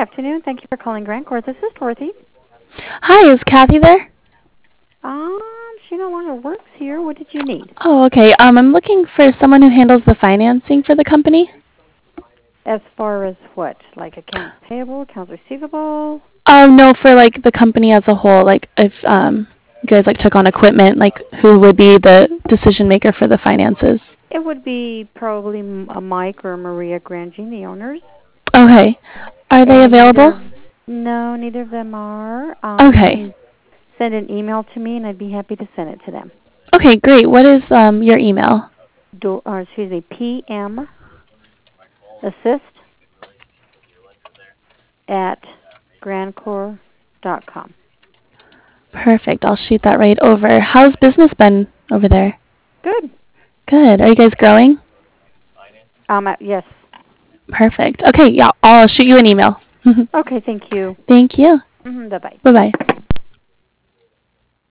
afternoon. Thank you for calling Grand Court. This is Dorothy. Hi, is Kathy there? Um, she no longer works here. What did you need? Oh, okay. I'm looking for someone who handles the financing for the company. As far as what? Like accounts payable, accounts receivable? No, for like the company as a whole. Like if you guys like took on equipment, like who would be the decision maker for the finances? It would be probably a Mike or Maria Grangine, the owners. Okay. Are they And available? neither of them are. You Okay. can send an email to me, and I'd be happy to send it to them. Okay, great. What is your email? PM assist at grandcore.com. Perfect. I'll shoot that right over. How's business been over there? Good. Good. Are you guys growing? Yes. Perfect. Okay, yeah, I'll shoot you an email. Okay, thank you. Thank you. Bye-bye. Bye-bye.